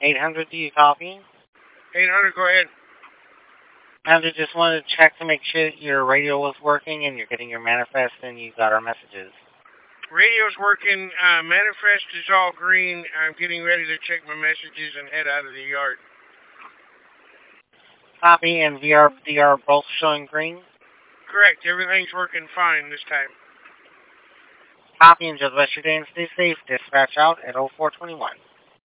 800, do you copy? 800, go ahead. I just wanted to check to make sure that your radio was working and you're getting your manifest and you got our messages. Radio's working. Manifest is all green. I'm getting ready to check my messages and head out of the yard. Copy, and VR both showing green? Correct. Everything's working fine this time. Copy, and just rest your day and stay safe. Dispatch out at 0421.